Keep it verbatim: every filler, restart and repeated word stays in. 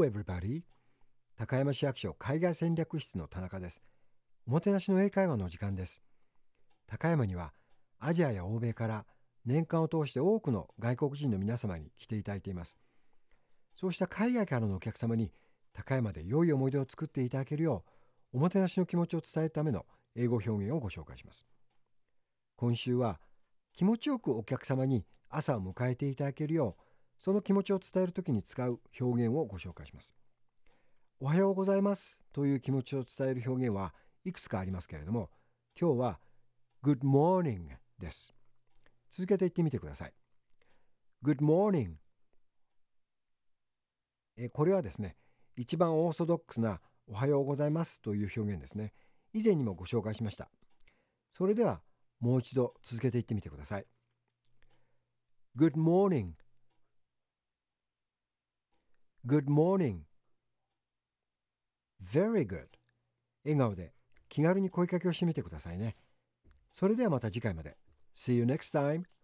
Hello everybody! 高山市役所海外戦略室の田中です。おもてなしの英会話の時間です。高山にはアジアや欧米から年間を通して多くの外国人の皆様に来ていただいています。そうした海外からのお客様に高山で良い思い出を作っていただけるようおもてなしの気持ちを伝えるための英語表現をご紹介します。今週は気持ちよくお客様に朝を迎えていただけるようその気持ちを伝えるときに使う表現をご紹介します。おはようございますという気持ちを伝える表現はいくつかありますけれども、今日は Good morning です。続けて言ってみてください。Good morning。えこれはですね、一番オーソドックスなおはようございますという表現ですね。以前にもご紹介しました。それではもう一度続けて言ってみてください。Good morning。Good morning。Very good。笑顔で気軽に声かけをしてみてくださいね。それではまた次回まで。See you next time.